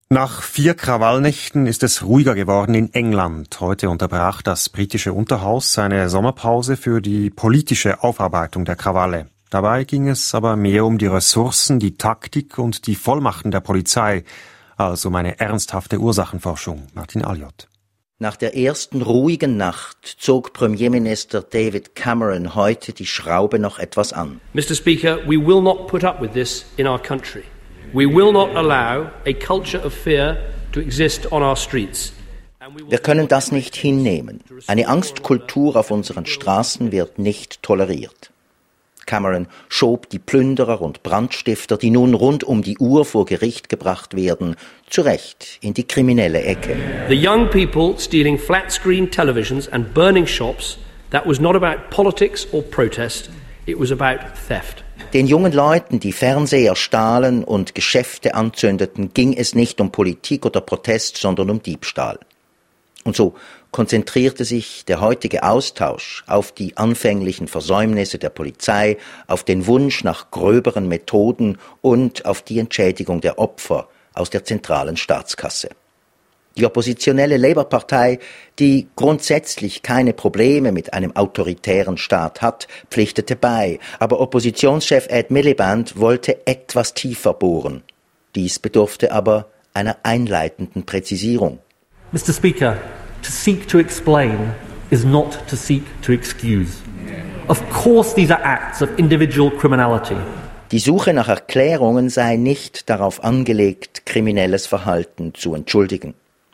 Nach 4 Krawallnächten ist es ruhiger geworden in England. Heute unterbrach das britische Unterhaus seine Sommerpause für die politische Aufarbeitung der Krawalle. Dabei ging es aber mehr um die Ressourcen, die Taktik und die Vollmachten der Polizei, als um eine ernsthafte Ursachenforschung. Martin Alliot. Nach der ersten ruhigen Nacht zog Premierminister David Cameron heute die Schraube noch etwas an. Mr. Speaker, we will not put up with this in our country. We will not allow a culture of fear to exist on our streets. Wir können das nicht hinnehmen. Eine Angstkultur auf unseren Straßen wird nicht toleriert. Cameron schob die Plünderer und Brandstifter, die nun rund um die Uhr vor Gericht gebracht werden, zu Recht in die kriminelle Ecke. The young people stealing flat-screen televisions and burning shops, that was not about politics or protest, it was about theft. Den jungen Leuten, die Fernseher stahlen und Geschäfte anzündeten, ging es nicht um Politik oder Protest, sondern um Diebstahl. Und so konzentrierte sich der heutige Austausch auf die anfänglichen Versäumnisse der Polizei, auf den Wunsch nach gröberen Methoden und auf die Entschädigung der Opfer aus der zentralen Staatskasse. Die oppositionelle Labour-Partei, die grundsätzlich keine Probleme mit einem autoritären Staat hat, pflichtete bei. Aber Oppositionschef Ed Miliband wollte etwas tiefer bohren. Dies bedurfte aber einer einleitenden Präzisierung. Mr. Speaker, to seek to explain is not to seek to excuse. Of course these are acts of individual criminality. Die Suche nach Erklärungen sei nicht darauf angelegt, kriminelles Verhalten zu entschuldigen.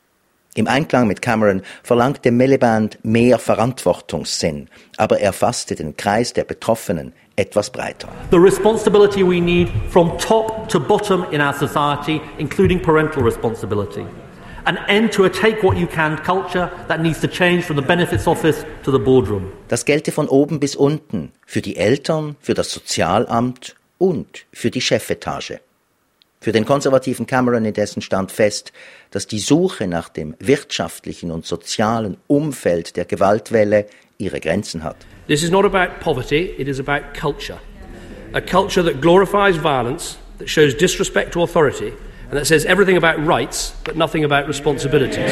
Im Einklang mit Cameron verlangte Miliband mehr Verantwortungssinn, aber er fasste den Kreis der Betroffenen etwas breiter. The responsibility we need from top to bottom in our society, including parental responsibility. An end to a take-what-you-can culture that needs to change from the benefits office to the boardroom. Das gelte von oben bis unten, für die Eltern, für das Sozialamt und für die Chefetage. Für den konservativen Cameron indessen stand fest, dass die Suche nach dem wirtschaftlichen und sozialen Umfeld der Gewaltwelle ihre Grenzen hat. This is not about poverty, it is about culture. A culture that glorifies violence, that shows disrespect to authority, and that says everything about rights, but nothing about responsibilities.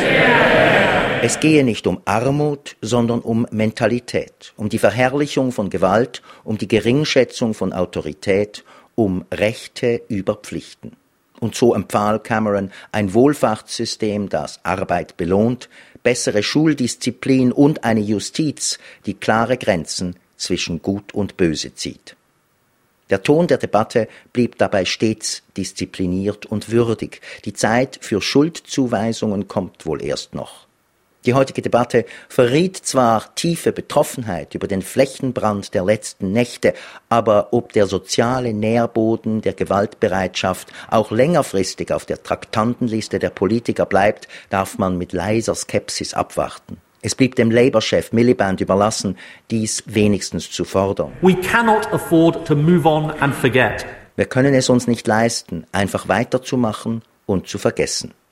Es gehe nicht um Armut, sondern um Mentalität, um die Verherrlichung von Gewalt, um die Geringschätzung von Autorität, um Rechte über Pflichten. Und so empfahl Cameron ein Wohlfahrtssystem, das Arbeit belohnt, bessere Schuldisziplin und eine Justiz, die klare Grenzen zwischen Gut und Böse zieht. Der Ton der Debatte blieb dabei stets diszipliniert und würdig. Die Zeit für Schuldzuweisungen kommt wohl erst noch. Die heutige Debatte verriet zwar tiefe Betroffenheit über den Flächenbrand der letzten Nächte, aber ob der soziale Nährboden der Gewaltbereitschaft auch längerfristig auf der Traktandenliste der Politiker bleibt, darf man mit leiser Skepsis abwarten. Es blieb dem Labour-Chef Miliband überlassen, dies wenigstens zu fordern. We cannot afford to move on and forget. Wir können es uns nicht leisten, einfach weiterzumachen und zu vergessen.